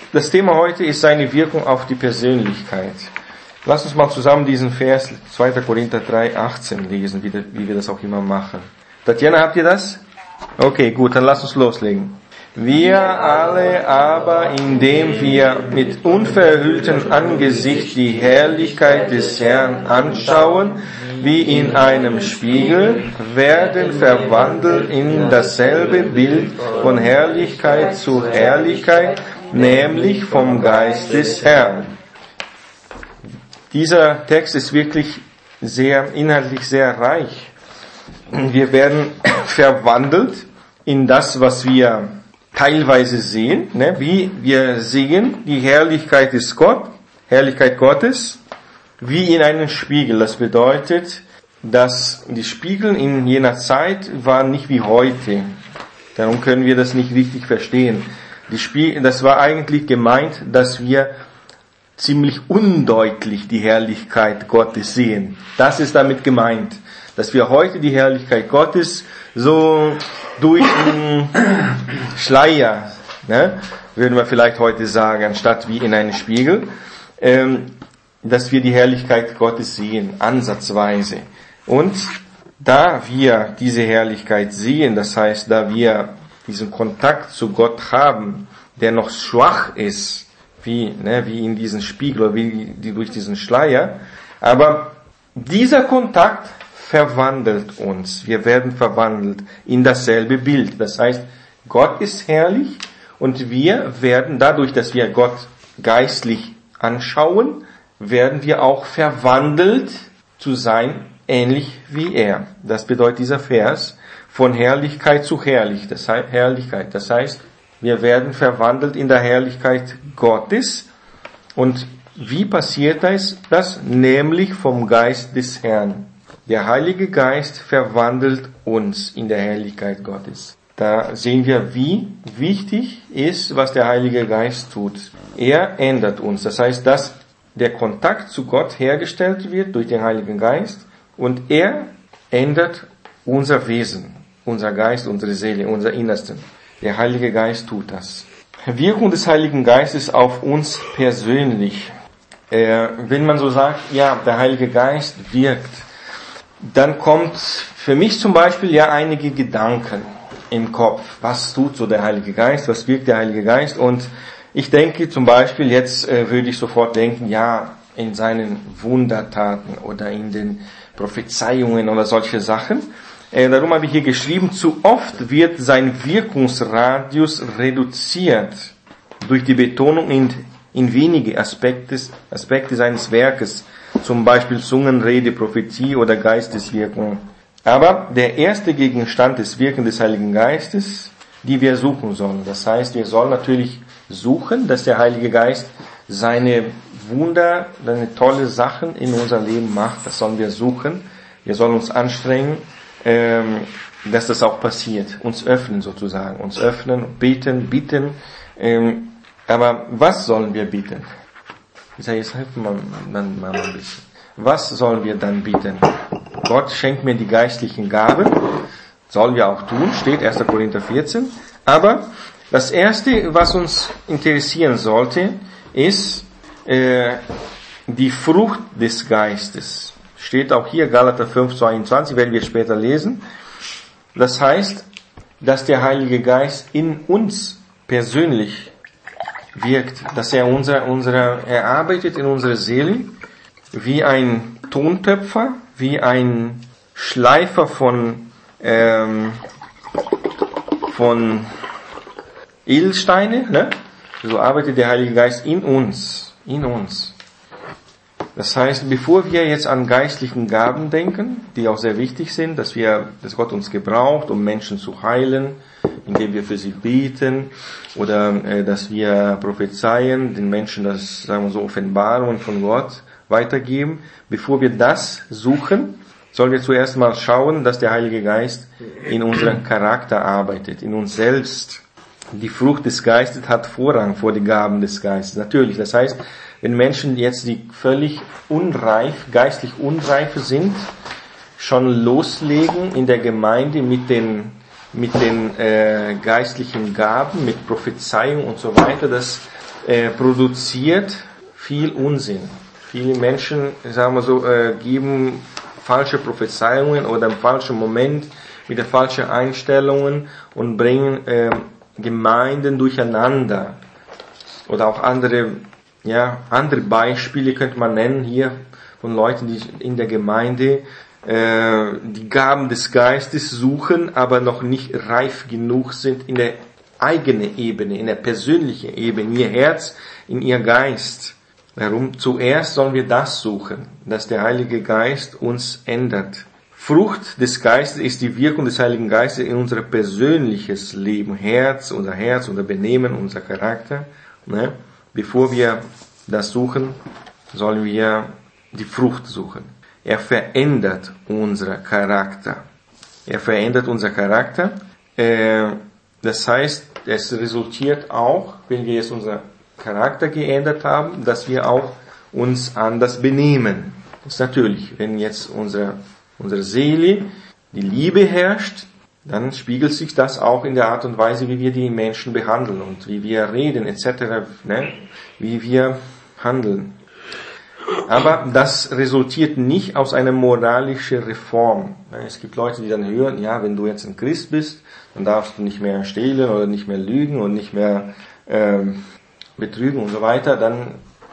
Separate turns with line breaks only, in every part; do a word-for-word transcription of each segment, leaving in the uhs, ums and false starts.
das Thema heute ist seine Wirkung auf die Persönlichkeit. Lass uns mal zusammen diesen Vers zweiter Korinther drei, achtzehn lesen, wie, wie wir das auch immer machen. Tatjana, habt ihr das? Okay, gut, dann lass uns loslegen. Wir alle aber, indem wir mit unverhülltem Angesicht die Herrlichkeit des Herrn anschauen, wie in einem Spiegel, werden verwandelt in dasselbe Bild von Herrlichkeit zu Herrlichkeit, nämlich vom Geist des Herrn. Dieser Text ist wirklich sehr, inhaltlich sehr reich. Wir werden verwandelt in das, was wir teilweise sehen, ne? Wie wir sehen, die Herrlichkeit ist Gott, Herrlichkeit Gottes, wie in einem Spiegel. Das bedeutet, dass die Spiegel in jener Zeit waren nicht wie heute. Darum können wir das nicht richtig verstehen. Die Spiegel, das war eigentlich gemeint, dass wir ziemlich undeutlich die Herrlichkeit Gottes sehen. Das ist damit gemeint, dass wir heute die Herrlichkeit Gottes so durch den Schleier, ne, würden wir vielleicht heute sagen, anstatt wie in einem Spiegel, ähm, dass wir die Herrlichkeit Gottes sehen, ansatzweise. Und da wir diese Herrlichkeit sehen, das heißt, da wir diesen Kontakt zu Gott haben, der noch schwach ist, wie, ne, wie in diesem Spiegel oder wie die, durch diesen Schleier, aber dieser Kontakt verwandelt uns. Wir werden verwandelt in dasselbe Bild. Das heißt, Gott ist herrlich und wir werden dadurch, dass wir Gott geistlich anschauen, werden wir auch verwandelt zu sein, ähnlich wie er. Das bedeutet dieser Vers, von Herrlichkeit zu Herrlich, das heißt, Herrlichkeit. Das heißt, wir werden verwandelt in der Herrlichkeit Gottes. Und wie passiert das? Das nämlich vom Geist des Herrn. Der Heilige Geist verwandelt uns in der Herrlichkeit Gottes. Da sehen wir, wie wichtig ist, was der Heilige Geist tut. Er ändert uns. Das heißt, dass der Kontakt zu Gott hergestellt wird durch den Heiligen Geist und er ändert unser Wesen, unser Geist, unsere Seele, unser Innersten. Der Heilige Geist tut das. Wirkung des Heiligen Geistes auf uns persönlich. Äh, wenn man so sagt, ja, der Heilige Geist wirkt, dann kommt für mich zum Beispiel ja einige Gedanken im Kopf. Was tut so der Heilige Geist? Was wirkt der Heilige Geist? Und ich denke zum Beispiel, jetzt äh, würde ich sofort denken, ja, in seinen Wundertaten oder in den Prophezeiungen oder solche Sachen. Äh, darum habe ich hier geschrieben, zu oft wird sein Wirkungsradius reduziert durch die Betonung in, in wenige Aspekte, Aspekte seines Werkes. Zum Beispiel Zungenrede, Prophetie oder Geisteswirkung. Aber der erste Gegenstand des Wirken des Heiligen Geistes, die wir suchen sollen. Das heißt, wir sollen natürlich suchen, dass der Heilige Geist seine Wunder, seine tolle Sachen in unser Leben macht. Das sollen wir suchen. Wir sollen uns anstrengen, ähm, dass das auch passiert. Uns öffnen sozusagen. Uns öffnen, beten, bitten. Ähm, aber was sollen wir bitten? Ich sage, jetzt helfen wir dann mal ein bisschen. Was sollen wir dann bitten? Gott schenkt mir die geistlichen Gaben. Sollen wir auch tun, steht erster Korinther vierzehn. Aber das Erste, was uns interessieren sollte, ist äh, die Frucht des Geistes. Steht auch hier, Galater fünf, zweiundzwanzig, werden wir später lesen. Das heißt, dass der Heilige Geist in uns persönlich wirkt, dass er unser, unsere, er arbeitet in unserer Seele wie ein Tontöpfer, wie ein Schleifer von, ähm, von Edelsteine, ne? So arbeitet der Heilige Geist in uns, in uns. Das heißt, bevor wir jetzt an geistlichen Gaben denken, die auch sehr wichtig sind, dass wir, dass Gott uns gebraucht, um Menschen zu heilen, indem wir für sie beten, oder äh, dass wir prophezeien, den Menschen das, sagen wir so, Offenbarungen von Gott weitergeben. Bevor wir das suchen, sollen wir zuerst mal schauen, dass der Heilige Geist in unserem Charakter arbeitet, in uns selbst. Die Frucht des Geistes hat Vorrang vor den Gaben des Geistes. Natürlich, das heißt, wenn Menschen jetzt, die völlig unreif, geistlich unreife sind, schon loslegen in der Gemeinde mit den mit den äh, geistlichen Gaben, mit Prophezeiung und so weiter, das äh, produziert viel Unsinn. Viele Menschen, sagen wir so, äh, geben falsche Prophezeiungen oder im falschen Moment mit falschen Einstellungen und bringen äh, Gemeinden durcheinander. Oder auch andere, ja, andere Beispiele könnte man nennen hier von Leuten, die in der Gemeinde äh, die Gaben des Geistes suchen, aber noch nicht reif genug sind in der eigenen Ebene, in der persönlichen Ebene, in ihr Herz, in ihr Geist. Darum, zuerst sollen wir das suchen, dass der Heilige Geist uns ändert. Frucht des Geistes ist die Wirkung des Heiligen Geistes in unser persönliches Leben, Herz, unser Herz, unser Benehmen, unser Charakter. Ne? Bevor wir das suchen, sollen wir die Frucht suchen. Er verändert unser Charakter. Er verändert unser Charakter. Äh, das heißt, es resultiert auch, wenn wir jetzt unser Charakter geändert haben, dass wir auch uns anders benehmen. Das ist natürlich, wenn jetzt unsere, unsere Seele die Liebe herrscht, dann spiegelt sich das auch in der Art und Weise, wie wir die Menschen behandeln und wie wir reden et cetera, ne? Wie wir handeln. Aber das resultiert nicht aus einer moralischen Reform. Es gibt Leute, die dann hören, ja, wenn du jetzt ein Christ bist, dann darfst du nicht mehr stehlen oder nicht mehr lügen und nicht mehr ähm, betrügen und so weiter. Dann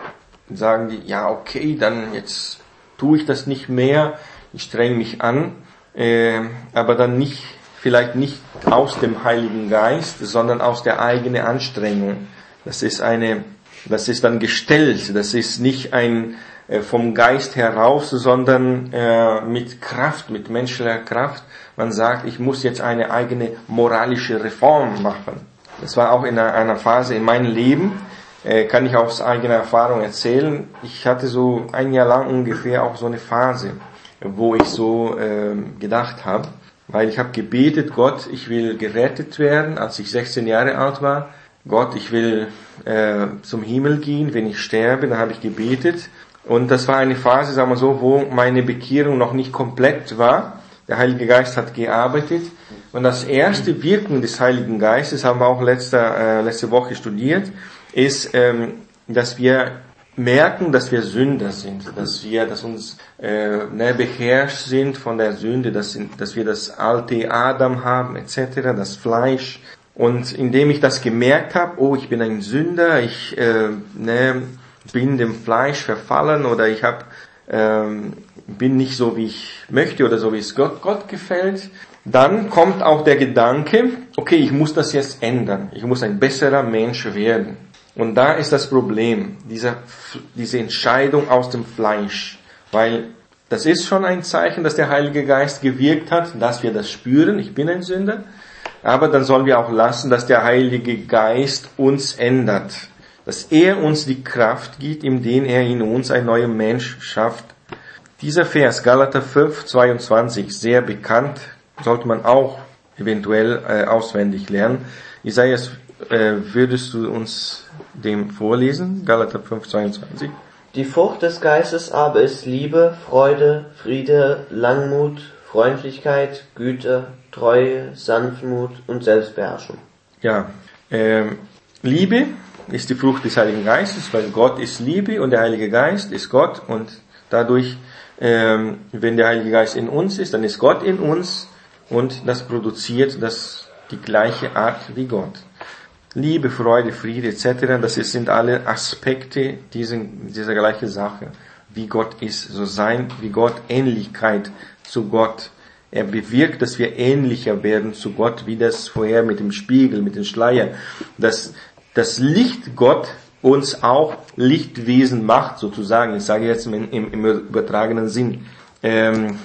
sagen die, ja, okay, dann jetzt tue ich das nicht mehr, ich strenge mich an, äh, aber dann nicht, vielleicht nicht aus dem Heiligen Geist, sondern aus der eigenen Anstrengung. Das ist eine, das ist dann gestellt, das ist nicht ein äh, vom Geist heraus, sondern äh, mit Kraft, mit menschlicher Kraft. Man sagt, ich muss jetzt eine eigene moralische Reform machen. Das war auch in einer, einer Phase in meinem Leben, äh, kann ich aus eigener Erfahrung erzählen. Ich hatte so ein Jahr lang ungefähr auch so eine Phase, wo ich so äh, gedacht habe, weil ich habe gebetet, Gott, ich will gerettet werden, als ich sechzehn Jahre alt war. Gott, ich will äh, zum Himmel gehen, wenn ich sterbe, dann habe ich gebetet. Und das war eine Phase, sagen wir so, wo meine Bekehrung noch nicht komplett war. Der Heilige Geist hat gearbeitet. Und das erste Wirken des Heiligen Geistes, haben wir auch letzte, äh, letzte Woche studiert, ist, ähm, dass wir merken, dass wir Sünder sind, dass wir, dass uns äh, ne, beherrscht sind von der Sünde, dass, dass wir das alte Adam haben, et cetera, das Fleisch. Und indem ich das gemerkt habe, oh, ich bin ein Sünder, ich äh, ne, bin dem Fleisch verfallen oder ich hab, ähm, bin nicht so, wie ich möchte oder so, wie es Gott, Gott gefällt, dann kommt auch der Gedanke, okay, ich muss das jetzt ändern, ich muss ein besserer Mensch werden. Und da ist das Problem, diese, diese Entscheidung aus dem Fleisch, weil das ist schon ein Zeichen, dass der Heilige Geist gewirkt hat, dass wir das spüren, ich bin ein Sünder, aber dann sollen wir auch lassen, dass der Heilige Geist uns ändert, dass er uns die Kraft gibt, indem er in uns ein neuer Mensch schafft. Dieser Vers, Galater fünf, zweiundzwanzig, sehr bekannt, sollte man auch eventuell äh, auswendig lernen. Isaias, äh, würdest du uns dem vorlesen? Galater fünf, zweiundzwanzig.
Die Frucht des Geistes aber ist Liebe, Freude, Friede, Langmut, Freundlichkeit, Güte, Treue, Sanftmut und Selbstbeherrschung.
Ja, ähm, Liebe ist die Frucht des Heiligen Geistes, weil Gott ist Liebe und der Heilige Geist ist Gott und dadurch, ähm, wenn der Heilige Geist in uns ist, dann ist Gott in uns und das produziert das die gleiche Art wie Gott. Liebe, Freude, Friede et cetera, das sind alle Aspekte dieser, dieser gleichen Sache. Wie Gott ist, so sein wie Gott, Ähnlichkeit zu Gott. Er bewirkt, dass wir ähnlicher werden zu Gott, wie das vorher mit dem Spiegel, mit dem Schleier. Dass das Licht Gott uns auch Lichtwesen macht, sozusagen. Ich sage jetzt im, im, im übertragenen Sinn. Ähm,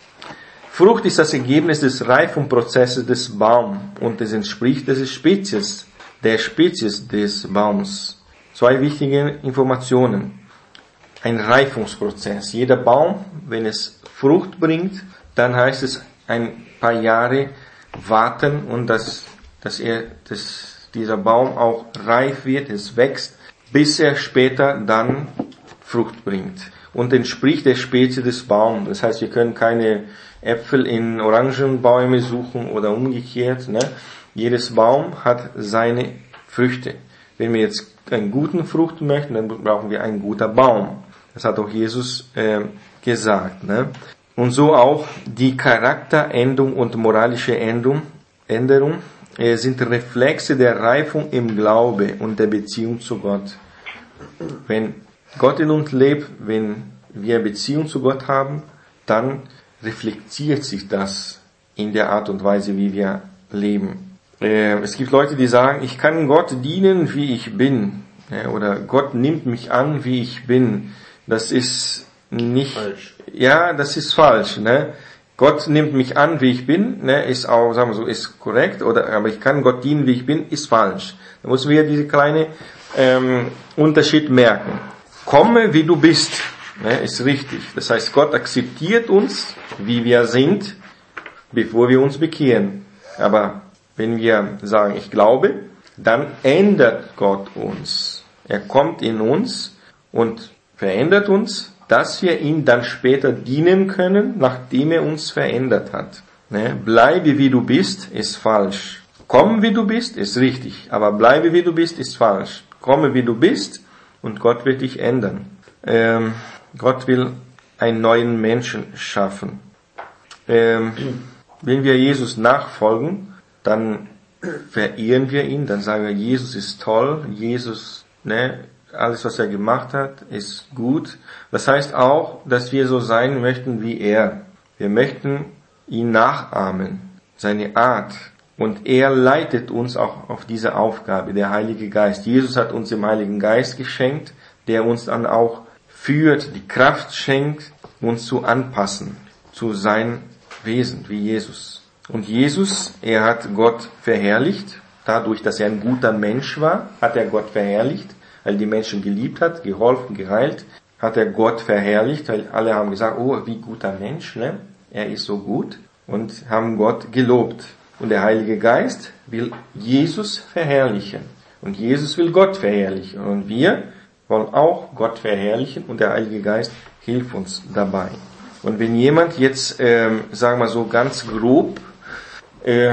Frucht ist das Ergebnis des Reifungsprozesses des Baums und es entspricht der Spezies, der Spezies des Baums. Zwei wichtige Informationen. Ein Reifungsprozess. Jeder Baum, wenn es Frucht bringt, dann heißt es ein paar Jahre warten und dass, dass er, dass dieser Baum auch reif wird, es wächst, bis er später dann Frucht bringt. Und entspricht der Spezies des Baums. Das heißt, wir können keine Äpfel in Orangenbäume suchen oder umgekehrt. Ne? Jedes Baum hat seine Früchte. Wenn wir jetzt einen guten Frucht möchten, dann brauchen wir einen guten Baum. Das hat auch Jesus äh, gesagt. Ne? Und so auch die Charakteränderung und moralische Änderung, Änderung äh, sind Reflexe der Reifung im Glaube und der Beziehung zu Gott. Wenn Gott in uns lebt, wenn wir Beziehung zu Gott haben, dann reflektiert sich das in der Art und Weise, wie wir leben. Äh, es gibt Leute, die sagen, ich kann Gott dienen, wie ich bin. Ja, oder Gott nimmt mich an, wie ich bin. Das ist nicht, falsch. Ja, das ist falsch, ne? Gott nimmt mich an, wie ich bin, ne? Ist auch, sagen wir so, ist korrekt, oder, aber ich kann Gott dienen, wie ich bin, ist falsch. Da müssen wir diese kleine, ähm, Unterschied merken. Komme, wie du bist, ne? Ist richtig. Das heißt, Gott akzeptiert uns, wie wir sind, bevor wir uns bekehren. Aber wenn wir sagen, ich glaube, dann ändert Gott uns. Er kommt in uns und verändert uns, dass wir ihm dann später dienen können, nachdem er uns verändert hat. Ne? Bleibe wie du bist, ist falsch. Komm wie du bist, ist richtig. Aber bleibe wie du bist, ist falsch. Komme wie du bist und Gott wird dich ändern. Ähm, Gott will einen neuen Menschen schaffen. Ähm, wenn wir Jesus nachfolgen, dann verehren wir ihn, dann sagen wir, Jesus ist toll, Jesus, ne, alles was er gemacht hat, ist gut. Das heißt auch, dass wir so sein möchten wie er. Wir möchten ihn nachahmen, seine Art. Und er leitet uns auch auf diese Aufgabe, der Heilige Geist. Jesus hat uns den Heiligen Geist geschenkt, der uns dann auch führt, die Kraft schenkt, uns zu anpassen zu seinem Wesen, wie Jesus. Und Jesus, er hat Gott verherrlicht. Dadurch, dass er ein guter Mensch war, hat er Gott verherrlicht, weil er die Menschen geliebt hat, geholfen, geheilt, hat er Gott verherrlicht, weil alle haben gesagt, oh, wie guter Mensch, ne? Er ist so gut, und haben Gott gelobt. Und der Heilige Geist will Jesus verherrlichen. Und Jesus will Gott verherrlichen. Und wir wollen auch Gott verherrlichen, und der Heilige Geist hilft uns dabei. Und wenn jemand jetzt, ähm, sagen wir so ganz grob, äh,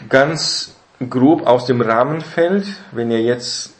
ganz grob aus dem Rahmen fällt, wenn er jetzt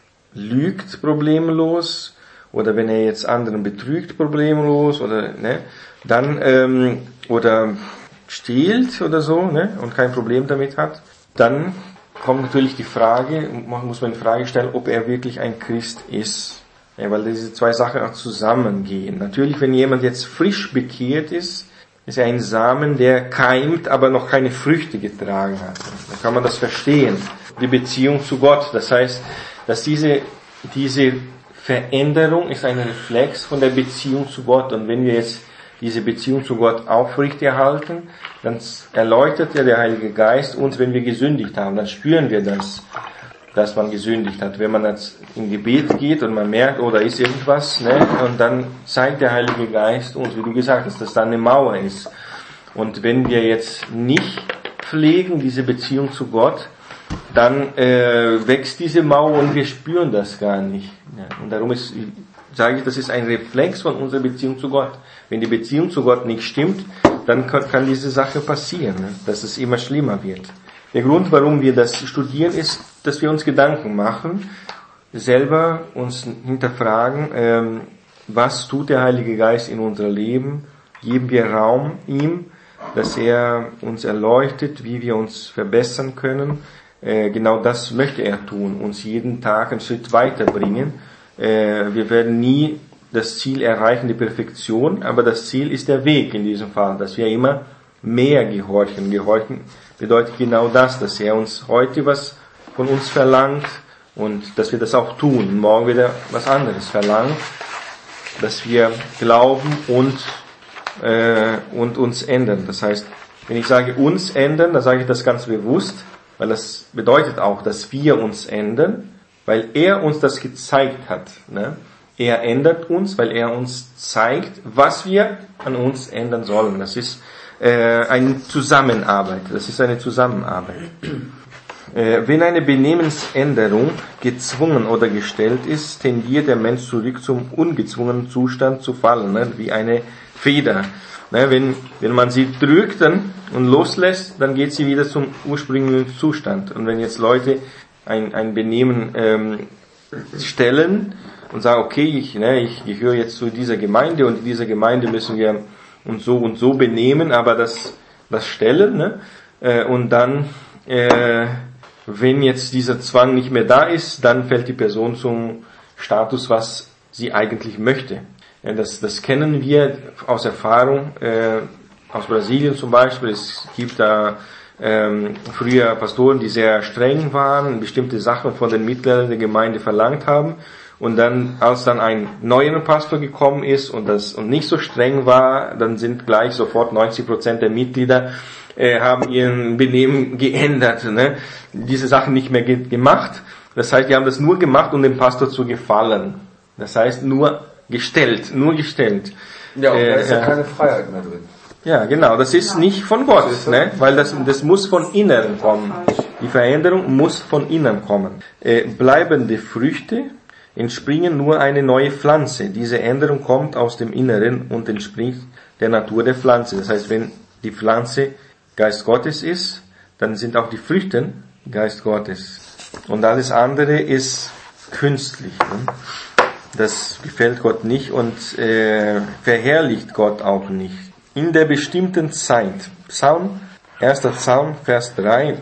lügt problemlos, oder wenn er jetzt anderen betrügt problemlos, oder ne, dann ähm, oder stiehlt oder so, ne, und kein Problem damit hat, dann kommt natürlich die Frage, man muss man die Frage stellen, ob er wirklich ein Christ ist, ja, weil diese zwei Sachen auch zusammengehen. Natürlich, wenn jemand jetzt frisch bekehrt ist, ist er ein Samen, der keimt, aber noch keine Früchte getragen hat. Da kann man das verstehen. Die Beziehung zu Gott, das heißt, dass diese diese Veränderung ist ein Reflex von der Beziehung zu Gott. Und wenn wir jetzt diese Beziehung zu Gott aufrechterhalten, dann erleuchtet ja der Heilige Geist uns, wenn wir gesündigt haben. Dann spüren wir das, dass man gesündigt hat. Wenn man jetzt in Gebet geht und man merkt, oh, da ist irgendwas, ne, und dann zeigt der Heilige Geist uns, wie du gesagt hast, dass da eine Mauer ist. Und wenn wir jetzt nicht pflegen, diese Beziehung zu Gott, dann äh, wächst diese Mauer und wir spüren das gar nicht. Ja, und darum ist, sage ich, das ist ein Reflex von unserer Beziehung zu Gott. Wenn die Beziehung zu Gott nicht stimmt, dann kann, kann diese Sache passieren, ne, dass es immer schlimmer wird. Der Grund, warum wir das studieren, ist, dass wir uns Gedanken machen, selber uns hinterfragen, ähm, was tut der Heilige Geist in unserem Leben? Geben wir Raum ihm, dass er uns erleuchtet, wie wir uns verbessern können? Äh, genau das möchte er tun, uns jeden Tag einen Schritt weiterbringen. Äh, wir werden nie das Ziel erreichen, die Perfektion, aber das Ziel ist der Weg in diesem Fall, dass wir immer mehr gehorchen. Gehorchen bedeutet genau das, dass er uns heute was von uns verlangt und dass wir das auch tun. Morgen wieder was anderes verlangt, dass wir glauben und äh, und uns ändern. Das heißt, wenn ich sage uns ändern, dann sage ich das ganz bewusst, weil das bedeutet auch, dass wir uns ändern, weil er uns das gezeigt hat. Ne? Er ändert uns, weil er uns zeigt, was wir an uns ändern sollen. Das ist äh, eine Zusammenarbeit. Das ist eine Zusammenarbeit. Äh, wenn eine Benehmensänderung gezwungen oder gestellt ist, tendiert der Mensch zurück zum ungezwungenen Zustand zu fallen, ne? Wie eine Feder. Ne? Wenn, wenn man sie drückt dann, und loslässt, dann geht sie wieder zum ursprünglichen Zustand. Und wenn jetzt Leute ein, ein Benehmen ähm, stellen und sagen, okay, ich, ne, ich gehöre jetzt zu dieser Gemeinde und in dieser Gemeinde müssen wir uns so und so benehmen, aber das, das stellen, ne, äh, und dann, äh, wenn jetzt dieser Zwang nicht mehr da ist, dann fällt die Person zum Status, was sie eigentlich möchte. Ja, das, das kennen wir aus Erfahrung, äh, aus Brasilien zum Beispiel. Es gibt da ähm, früher Pastoren, die sehr streng waren, bestimmte Sachen von den Mitgliedern der Gemeinde verlangt haben. Und dann, als dann ein neuer Pastor gekommen ist und das und nicht so streng war, dann sind gleich sofort neunzig Prozent der Mitglieder äh, haben ihren Benehmen geändert, ne? Diese Sachen nicht mehr ge- gemacht. Das heißt, die haben das nur gemacht, um dem Pastor zu gefallen. Das heißt, nur gestellt, nur gestellt.
Ja, und
äh,
da ist ja
ja
keine Freiheit mehr drin.
Ja, genau, das ist nicht von Gott, ne? Weil das, das muss von innen kommen. Die Veränderung muss von innen kommen. Äh, bleibende Früchte entspringen nur eine neue Pflanze. Diese Änderung kommt aus dem Inneren und entspringt der Natur der Pflanze. Das heißt, wenn die Pflanze Geist Gottes ist, dann sind auch die Früchte Geist Gottes. Und alles andere ist künstlich. Ne? Das gefällt Gott nicht und äh, verherrlicht Gott auch nicht. In der bestimmten Zeit. Psalm, erster Psalm, Vers drei.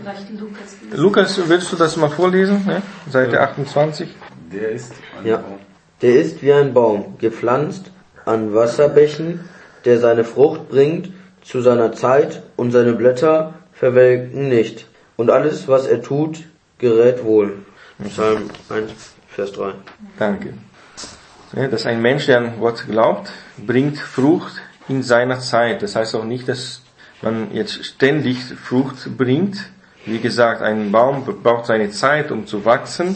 Lukas, willst du das mal vorlesen? Ne? Seite achtundzwanzig.
Der ist ein
Ja.
Baum.
Der ist wie ein Baum, gepflanzt an Wasserbächen, der seine Frucht bringt zu seiner Zeit und seine Blätter verwelken nicht. Und alles, was er tut, gerät wohl. Psalm eins, Vers drei.
Danke. Ja, dass ein Mensch, der an Gott glaubt, bringt Frucht in seiner Zeit. Das heißt auch nicht, dass man jetzt ständig Frucht bringt. Wie gesagt, ein Baum braucht seine Zeit, um zu wachsen.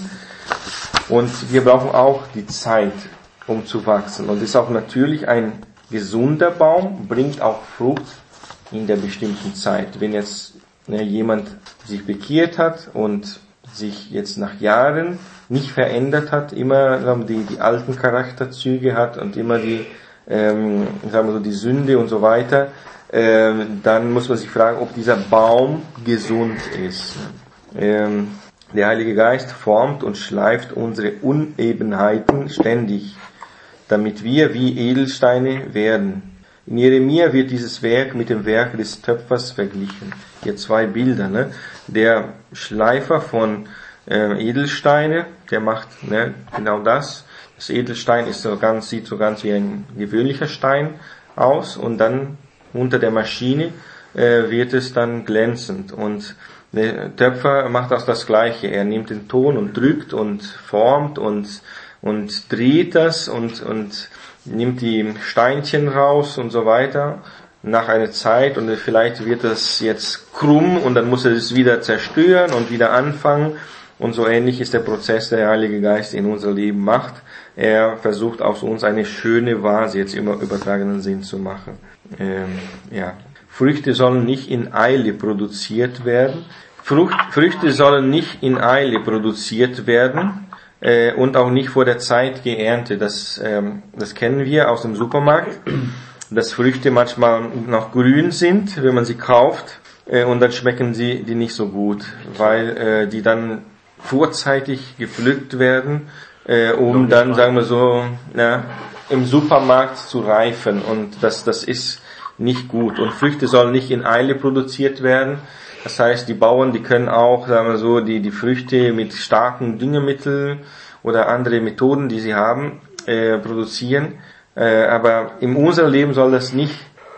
Und wir brauchen auch die Zeit, um zu wachsen. Und es ist auch natürlich, ein gesunder Baum bringt auch Frucht in der bestimmten Zeit. Wenn jetzt ne, jemand sich bekehrt hat und sich jetzt nach Jahren nicht verändert hat, immer die, die alten Charakterzüge hat und immer die, ähm, sagen wir so, die Sünde und so weiter, ähm, dann muss man sich fragen, ob dieser Baum gesund ist. Ähm, Der Heilige Geist formt und schleift unsere Unebenheiten ständig, damit wir wie Edelsteine werden. In Jeremia wird dieses Werk mit dem Werk des Töpfers verglichen. Hier zwei Bilder. Ne? Der Schleifer von äh, Edelsteine, der macht ne, genau das. Das Edelstein ist so ganz, sieht so ganz wie ein gewöhnlicher Stein aus und dann unter der Maschine äh, wird es dann glänzend. Und der Töpfer macht auch das Gleiche. Er nimmt den Ton und drückt und formt und, und dreht das und, und nimmt die Steinchen raus und so weiter. Nach einer Zeit und vielleicht wird das jetzt krumm und dann muss er es wieder zerstören und wieder anfangen. Und so ähnlich ist der Prozess, der Heilige Geist in unser Leben macht. Er versucht aus uns eine schöne Vase jetzt im übertragenen Sinn zu machen. Ähm, ja. Früchte sollen nicht in Eile produziert werden. Frucht, Früchte sollen nicht in Eile produziert werden äh, und auch nicht vor der Zeit geerntet. Das, ähm, das kennen wir aus dem Supermarkt, dass Früchte manchmal noch grün sind, wenn man sie kauft, äh, und dann schmecken sie die nicht so gut, weil äh, die dann vorzeitig gepflückt werden, äh, um dann, sagen wir so, na, im Supermarkt zu reifen. Und das, das ist nicht gut. Und Früchte sollen nicht in Eile produziert werden. Das heißt, die Bauern, die können auch, sagen wir so, die, die Früchte mit starken Düngemitteln oder andere Methoden, die sie haben, äh, produzieren. Äh, aber in unserem Leben soll das nicht,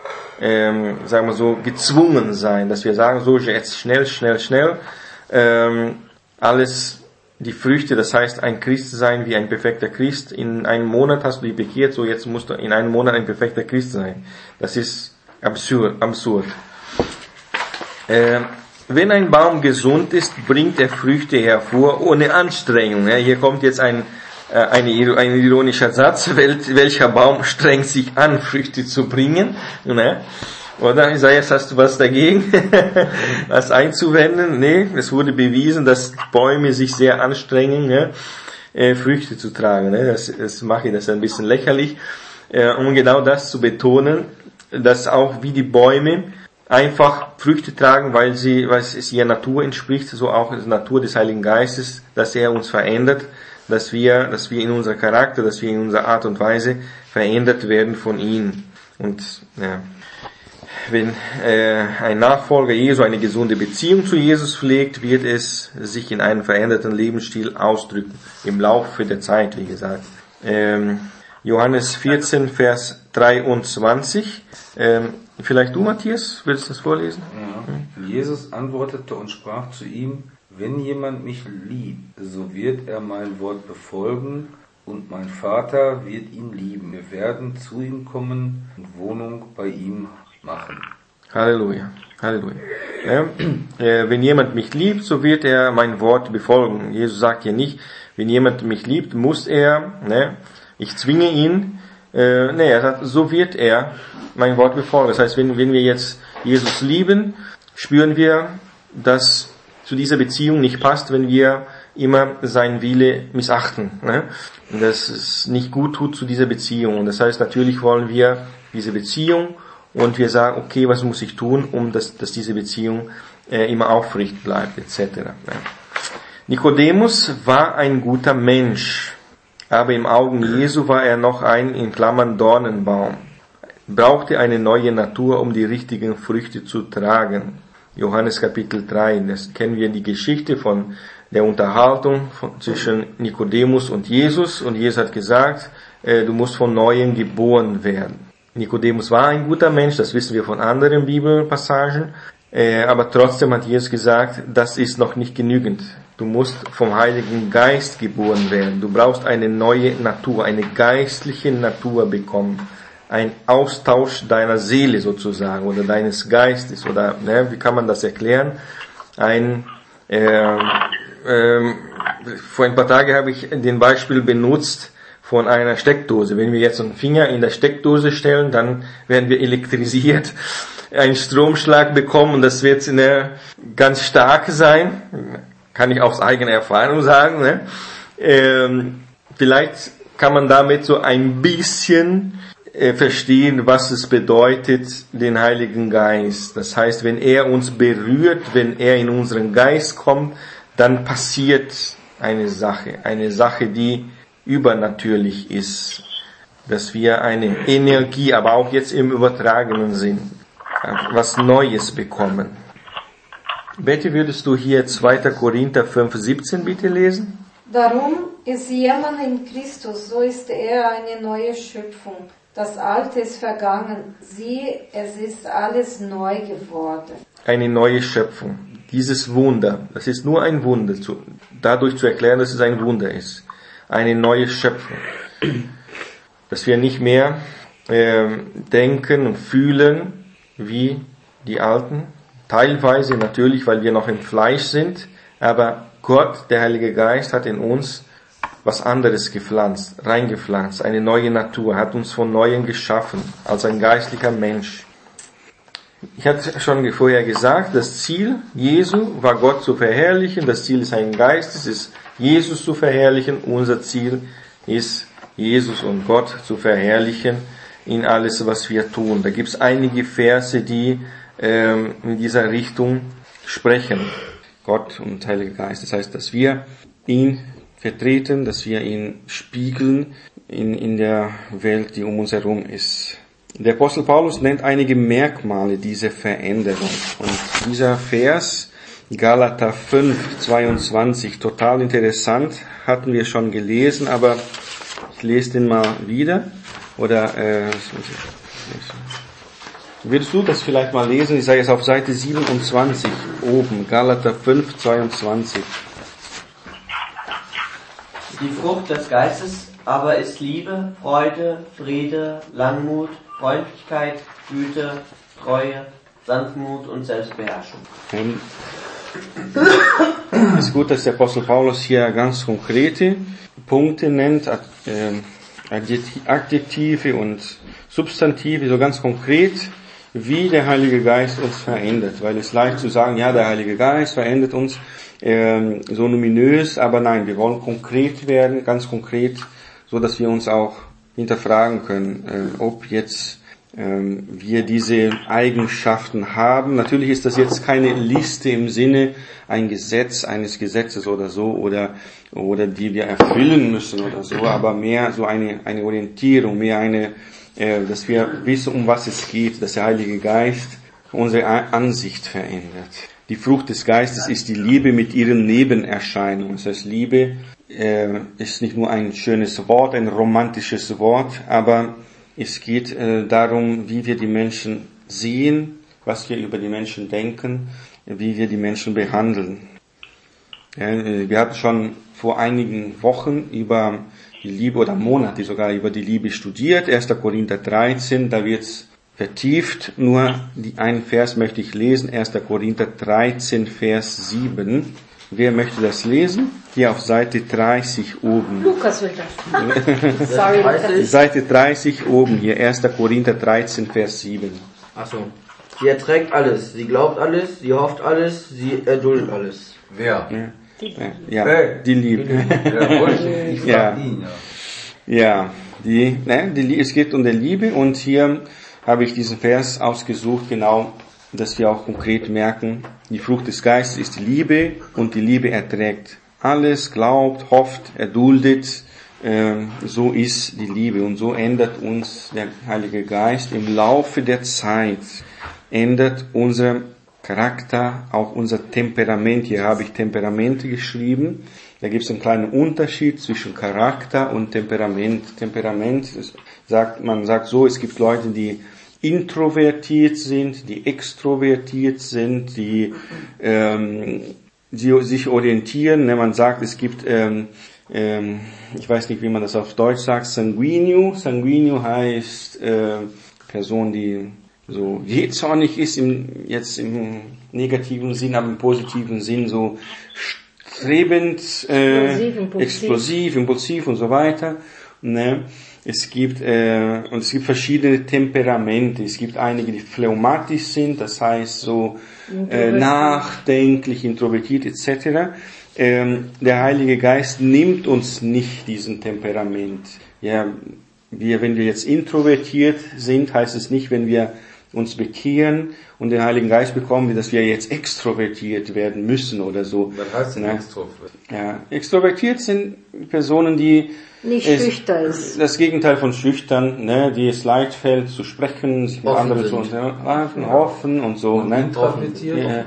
ähm, sagen wir so, gezwungen sein, dass wir sagen, so jetzt schnell, schnell, schnell, ähm, alles die Früchte, das heißt ein Christ sein wie ein perfekter Christ. In einem Monat hast du dich bekehrt, so jetzt musst du in einem Monat ein perfekter Christ sein. Das ist absurd. absurd. Äh, wenn ein Baum gesund ist, bringt er Früchte hervor ohne Anstrengung. Ja, hier kommt jetzt ein, äh, eine, ein ironischer Satz. Wel, welcher Baum strengt sich an, Früchte zu bringen? Ne? Oder Isaias, hast du was dagegen, was einzuwenden? Nee, es wurde bewiesen, dass Bäume sich sehr anstrengen, ne, äh, Früchte zu tragen. Ne? Das, das mache ich das ein bisschen lächerlich, äh, um genau das zu betonen, dass auch wie die Bäume einfach Früchte tragen, weil sie, weil es ihrer Natur entspricht, so auch die Natur des Heiligen Geistes, dass er uns verändert, dass wir, dass wir in unser Charakter, dass wir in unserer Art und Weise verändert werden von ihm. Und ja, wenn äh, ein Nachfolger Jesu eine gesunde Beziehung zu Jesus pflegt, wird es sich in einem veränderten Lebensstil ausdrücken, im Laufe der Zeit, wie gesagt. Ähm, Johannes vierzehn, Vers dreiundzwanzig. Ähm, vielleicht du, Matthias, willst du das vorlesen?
Ja. Hm? Jesus antwortete und sprach zu ihm: Wenn jemand mich liebt, so wird er mein Wort befolgen, und mein Vater wird ihn lieben. Wir werden zu ihm kommen und Wohnung bei ihm machen.
Halleluja, Halleluja. Ja, äh, wenn jemand mich liebt, so wird er mein Wort befolgen. Jesus sagt hier nicht, wenn jemand mich liebt, muss er, ne, ich zwinge ihn, äh, ne, er sagt, so wird er mein Wort befolgen. Das heißt, wenn, wenn wir jetzt Jesus lieben, spüren wir, dass zu dieser Beziehung nicht passt, wenn wir immer sein Wille missachten, ne? Und dass es nicht gut tut zu dieser Beziehung. Und das heißt, natürlich wollen wir diese Beziehung und wir sagen, okay, was muss ich tun, um dass, dass diese Beziehung äh, immer aufrecht bleibt, et cetera. Ja. Nikodemus war ein guter Mensch, aber im Augen Jesu war er noch ein, in Klammern, Dornenbaum. Brauchte eine neue Natur, um die richtigen Früchte zu tragen. Johannes Kapitel drei, das kennen wir die Geschichte von der Unterhaltung von, zwischen Nikodemus und Jesus. Und Jesus hat gesagt, äh, du musst von Neuem geboren werden. Nikodemus war ein guter Mensch, das wissen wir von anderen Bibelpassagen, äh, aber trotzdem hat Jesus gesagt, das ist noch nicht genügend. Du musst vom Heiligen Geist geboren werden. Du brauchst eine neue Natur, eine geistliche Natur bekommen. Ein Austausch deiner Seele sozusagen oder deines Geistes oder ne, wie kann man das erklären? Ein äh, äh, vor ein paar Tagen habe ich den Beispiel benutzt von einer Steckdose. Wenn wir jetzt einen Finger in der Steckdose stellen, dann werden wir elektrisiert, einen Stromschlag bekommen und das wird eine, ganz stark sein. Kann ich aus eigener Erfahrung sagen. Ne? Ähm, vielleicht kann man damit so ein bisschen äh, verstehen, was es bedeutet, den Heiligen Geist. Das heißt, wenn er uns berührt, wenn er in unseren Geist kommt, dann passiert eine Sache, eine Sache, die übernatürlich ist, dass wir eine Energie, aber auch jetzt im übertragenen Sinn, was Neues bekommen. Betty, würdest du hier zweiter Korinther fünf siebzehn bitte lesen?
Darum ist jemand in Christus, so ist er eine neue Schöpfung. Das Alte ist vergangen, sieh, es ist alles neu geworden. Eine neue Schöpfung. Dieses Wunder, das ist nur ein Wunder, zu, dadurch zu erklären, dass es ein Wunder ist. Eine neue Schöpfung. Dass wir nicht mehr äh, denken und fühlen wie die Alten. Teilweise natürlich, weil wir noch im Fleisch sind. Aber Gott, der Heilige Geist, hat in uns was anderes gepflanzt, reingepflanzt. Eine neue Natur, hat uns von Neuem geschaffen, als ein geistlicher Mensch. Ich hatte schon vorher gesagt, das Ziel Jesu war Gott zu verherrlichen. Das Ziel ist ein Geist, es ist Jesus zu verherrlichen. Unser Ziel ist, Jesus und Gott zu verherrlichen in alles, was wir tun. Da gibt es einige Verse, die ähm, in dieser Richtung sprechen. Gott und Heiliger Geist. Das heißt, dass wir ihn vertreten, dass wir ihn spiegeln in, in der Welt, die um uns herum ist. Der Apostel Paulus nennt einige Merkmale dieser Veränderung. Und dieser Vers, Galater fünf zweiundzwanzig, total interessant, hatten wir schon gelesen, aber ich lese den mal wieder. Oder äh, willst du das vielleicht mal lesen? Ich sage es auf Seite siebenundzwanzig oben, Galater fünf zweiundzwanzig.
Die Frucht des Geistes aber ist Liebe, Freude, Friede, Langmut, Freundlichkeit, Güte, Treue, Sanftmut und Selbstbeherrschung.
Es ist gut, dass der Apostel Paulus hier ganz konkrete Punkte nennt, Adjektive und Substantive, so ganz konkret, wie der Heilige Geist uns verändert. Weil es leicht zu sagen, ja, der Heilige Geist verändert uns, ähm, so numinös, aber nein, wir wollen konkret werden, ganz konkret, so dass wir uns auch hinterfragen können, äh, ob jetzt ähm, wir diese Eigenschaften haben. Natürlich ist das jetzt keine Liste im Sinne ein Gesetz eines Gesetzes oder so oder oder die wir erfüllen müssen oder so, aber mehr so eine eine Orientierung, mehr eine, äh, dass wir wissen, um was es geht, dass der Heilige Geist unsere Ansicht verändert. Die Frucht des Geistes ist die Liebe mit ihren Nebenerscheinungen. Das heißt, Liebe äh, ist nicht nur ein schönes Wort, ein romantisches Wort, aber es geht äh, darum, wie wir die Menschen sehen, was wir über die Menschen denken, wie wir die Menschen behandeln. Ja, äh, wir hatten schon vor einigen Wochen über die Liebe oder Monate sogar über die Liebe studiert. erster Korinther dreizehn, da wird's vertieft. Nur die einen Vers möchte ich lesen. erster Korinther dreizehn, Vers sieben. Wer möchte das lesen? Hier auf Seite dreißig oben.
Lukas will das. Sorry, Lukas.
Seite dreißig oben, hier erster Korinther dreizehn, Vers sieben.
Ach so. Sie erträgt alles, sie glaubt alles, sie hofft alles, sie erduldet alles.
Wer?
Ja,
Die Liebe.
ja,
Hey.
die Liebe.
Ja, wollte ich, ich
Ja.
frag ihn, ja.
Ja, die, ne, die, es geht um die Liebe und hier habe ich diesen Vers ausgesucht, genau, dass wir auch konkret merken, die Frucht des Geistes ist die Liebe und die Liebe erträgt alles, glaubt, hofft, erduldet, äh, so ist die Liebe und so ändert uns der Heilige Geist im Laufe der Zeit, ändert unser Charakter, auch unser Temperament. Hier habe ich Temperamente geschrieben. Da gibt es einen kleinen Unterschied zwischen Charakter und Temperament. Temperament, sagt, man sagt so, es gibt Leute, die introvertiert sind, die extrovertiert sind, die, ähm, die sich orientieren. Man sagt, es gibt, ähm, ähm, ich weiß nicht, wie man das auf Deutsch sagt, sanguíneo. Sanguíneo heißt äh, Person, die so jähzornig ist, im, jetzt im negativen Sinn, aber im positiven Sinn so strebend, äh,
Explosiv, impulsiv.
explosiv, impulsiv und so weiter. Ne? Es gibt äh, und es gibt verschiedene Temperamente. Es gibt einige, die phlegmatisch sind, das heißt so äh, nachdenklich, introvertiert et cetera. Ähm, der Heilige Geist nimmt uns nicht diesen Temperament. Ja, wir, wenn wir jetzt introvertiert sind, heißt es nicht, wenn wir uns bekehren und den Heiligen Geist bekommen, dass wir jetzt extrovertiert werden müssen oder so.
Was heißt denn
Ne?
extrovertiert?
Ja, extrovertiert sind Personen, die
Nicht
es-
schüchtern ist.
Das Gegenteil von schüchtern, ne, die es leicht fällt zu sprechen, sich mit
Offen
anderen zu
sind.
unterhalten, offen und so,
Und
ne?
introvertiert?
Ja,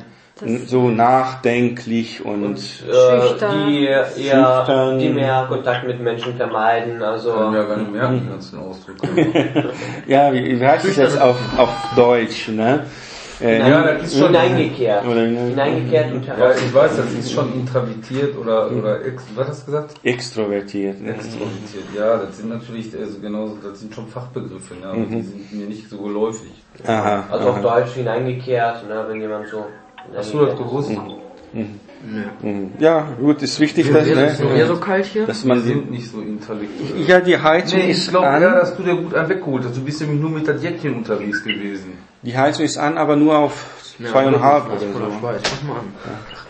so nachdenklich und
Äh,
Schüchtern.
die eher,
Schüchtern.
die mehr Kontakt mit Menschen vermeiden, also
Kann ja gar nicht merken, den ganzen Ausdruck.
ja, wie, wie heißt es jetzt auf, auf Deutsch, ne? Äh,
Ja, das ist schon-
hineingekehrt.
Oder-
Hineingekehrt und
Ja, ich weiß, das ist schon introvertiert oder, oder ex, was hast du gesagt?
extrovertiert. Ne?
Extrovertiert, ja, das sind natürlich, also genauso, das sind schon Fachbegriffe, ne, aber die sind mir nicht so geläufig.
Aha.
Also auf
aha.
Deutsch hineingekehrt, ne, wenn jemand so.
Hast du das gewusst?
Mhm. Ja, gut, ist wichtig, dass,
Ist es
ne,
so kalt hier?
dass
Die
man
sind
die,
nicht so intellektuell.
ja, die Heizung
Nee,
ist
ich glaube
an.
eher, dass du dir gut einen weggeholt hast. Du bist nämlich nur mit der Jäckchen unterwegs gewesen.
Die Heizung ist an, aber nur auf zweieinhalb oder
Voller
so.
Schweiß. Mach mal an.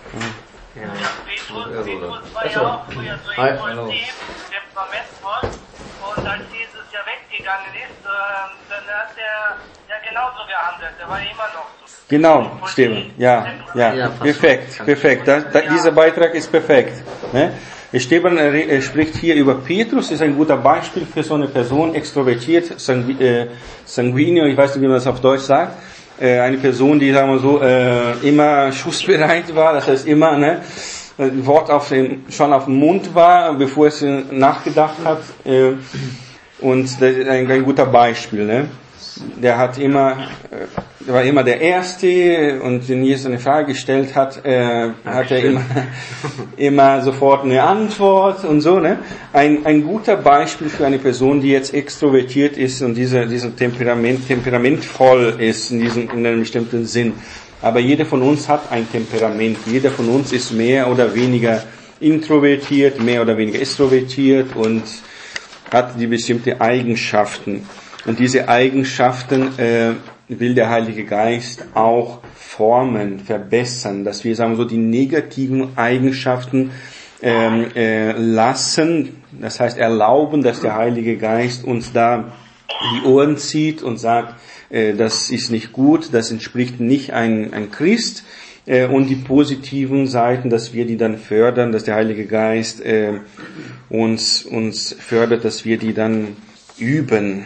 Petrus,
Ja, so,
Petrus
dann.
war ja auch früher so
Hi.
impulsiv, temperamentvoll. Und als Jesus ja weggegangen ist, ähm, dann hat er ja genauso gehandelt. Er war immer noch so.
Genau, stimmt. Ja, ja,
Ja, passt
perfekt,
schon.
perfekt. Da, da, dieser Beitrag ist perfekt. Ne? Esteban äh, äh, spricht hier über Petrus, ist ein guter Beispiel für so eine Person, extrovertiert, sangu äh, sanguíneo, ich weiß nicht, wie man das auf Deutsch sagt. Äh, eine Person, die, sagen wir so, äh, immer schussbereit war, das heißt immer, ne, ein Wort auf dem, schon auf dem Mund war, bevor es äh, nachgedacht hat. Äh, und das ist ein, ein guter Beispiel, ne? Der hat immer, äh, der war immer der Erste und wenn Jesus eine Frage gestellt hat, äh, hat er immer, immer sofort eine Antwort und so, ne? Ein, ein guter Beispiel für eine Person, die jetzt extrovertiert ist und diese, diesen Temperament, temperamentvoll ist in diesem, in einem bestimmten Sinn. Aber jeder von uns hat ein Temperament. Jeder von uns ist mehr oder weniger introvertiert, mehr oder weniger extrovertiert und hat die bestimmte Eigenschaften. Und diese Eigenschaften äh, will der Heilige Geist auch formen, verbessern, dass wir, sagen wir so, die negativen Eigenschaften ähm, äh, lassen, das heißt erlauben, dass der Heilige Geist uns da die Ohren zieht und sagt, äh, das ist nicht gut, das entspricht nicht ein, ein Christ, äh, und die positiven Seiten, dass wir die dann fördern, dass der Heilige Geist äh, uns, uns fördert, dass wir die dann üben.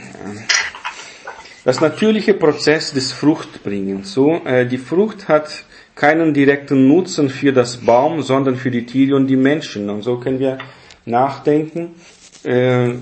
Das natürliche Prozess des Fruchtbringens. So, äh, die Frucht hat keinen direkten Nutzen für das Baum, sondern für die Tiere und die Menschen. Und so können wir nachdenken. Äh,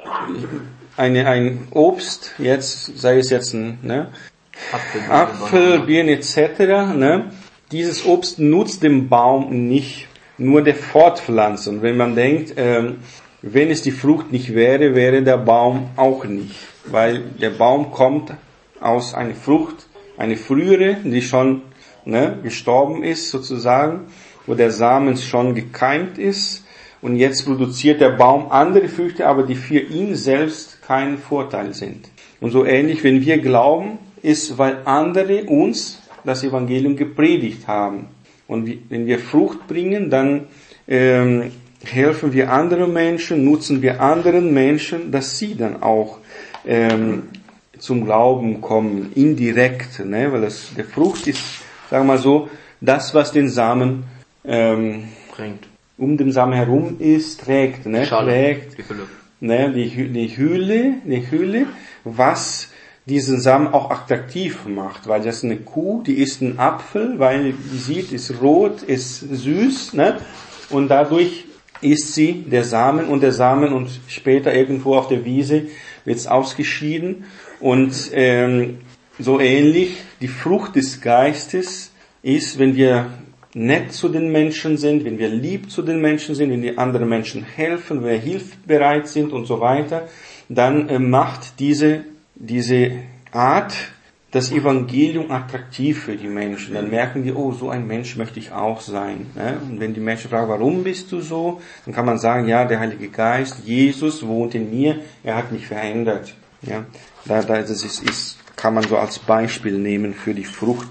eine, ein Obst, jetzt sei es jetzt ein ne, Apfel, Apfel Birne et cetera. Ne, dieses Obst nutzt dem Baum nicht, nur der Fortpflanzung. Wenn man denkt, äh, wenn es die Frucht nicht wäre, wäre der Baum auch nicht. Weil der Baum kommt aus einer Frucht, eine frühere, die schon ne, gestorben ist sozusagen, wo der Samen schon gekeimt ist, und jetzt produziert der Baum andere Früchte, aber die für ihn selbst kein Vorteil sind. Und so ähnlich, wenn wir glauben, ist, weil andere uns das Evangelium gepredigt haben. Und wenn wir Frucht bringen, dann ähm, helfen wir anderen Menschen, nutzen wir anderen Menschen, dass sie dann auch ähm, zum Glauben kommen, indirekt, ne? Weil das, der Frucht ist, sagen wir mal so, das, was den Samen ähm,
bringt.
Um den Samen herum ist, trägt, ne?
Schale,
trägt,
die Hülle. Ne?
Die, die Hülle, die Hülle, was diesen Samen auch attraktiv macht, weil das ist eine Kuh, die isst einen Apfel, weil die sieht, ist rot, ist süß, ne? Und dadurch isst sie der Samen, und der Samen, und später irgendwo auf der Wiese wird es ausgeschieden. Und ähm, so ähnlich, die Frucht des Geistes ist, wenn wir nett zu den Menschen sind, wenn wir lieb zu den Menschen sind, wenn wir anderen Menschen helfen, wenn wir hilfsbereit sind und so weiter, dann äh, macht diese, diese Art das Evangelium attraktiv für die Menschen. Dann merken die, oh, so ein Mensch möchte ich auch sein. Ne? Und wenn die Menschen fragen, warum bist du so? Dann kann man sagen, ja, der Heilige Geist, Jesus wohnt in mir, er hat mich verändert. Ja, da, da, das ist, ist, kann man so als Beispiel nehmen für die Frucht.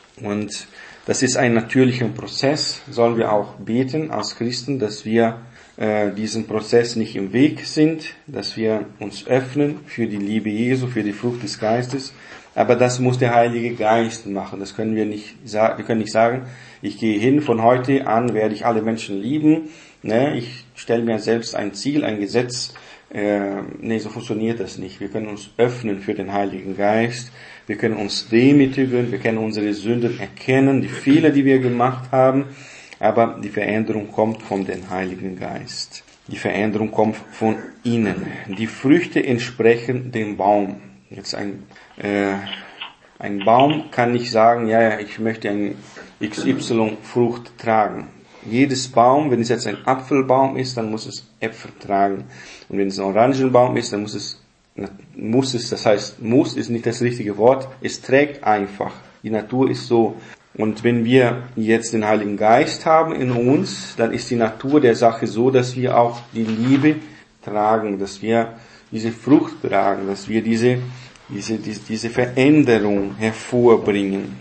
Und das ist ein natürlicher Prozess. Sollen wir auch beten als Christen, dass wir äh, diesem Prozess nicht im Weg sind, dass wir uns öffnen für die Liebe Jesu, für die Frucht des Geistes. Aber das muss der Heilige Geist machen. Das können wir nicht sagen. Wir können nicht sagen, ich gehe hin, von heute an werde ich alle Menschen lieben. Ne? Ich stelle mir selbst ein Ziel, ein Gesetz. Äh, nee, so funktioniert das nicht. Wir können uns öffnen für den Heiligen Geist. Wir können uns demütigen. Wir können unsere Sünden erkennen, die Fehler, die wir gemacht haben. Aber die Veränderung kommt von dem Heiligen Geist. Die Veränderung kommt von innen. Die Früchte entsprechen dem Baum. Jetzt ein, äh, ein Baum kann nicht sagen, ja, ja, ich möchte ein X Y-Frucht tragen. Jedes Baum, wenn es jetzt ein Apfelbaum ist, dann muss es Äpfel tragen. Und wenn es ein Orangenbaum ist, dann muss es, muss es, das heißt, muss ist nicht das richtige Wort, es trägt einfach. Die Natur ist so. Und wenn wir jetzt den Heiligen Geist haben in uns, dann ist die Natur der Sache so, dass wir auch die Liebe tragen, dass wir diese Frucht tragen, dass wir diese, diese, diese, diese Veränderung hervorbringen.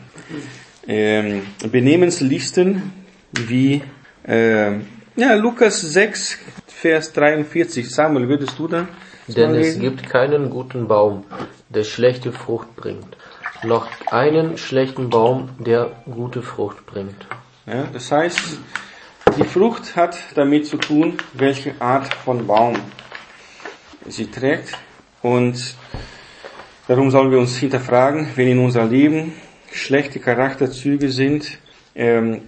Ähm, Benehmenslisten wie, äh, ja, Lukas sechs, Vers dreiundvierzig. Samuel, würdest du da?
Denn es gibt keinen guten Baum, der schlechte Frucht bringt, noch einen schlechten Baum, der gute Frucht bringt.
Ja, das heißt, die Frucht hat damit zu tun, welche Art von Baum sie trägt, und darum sollen wir uns hinterfragen, wenn in unser Leben schlechte Charakterzüge sind, ähm,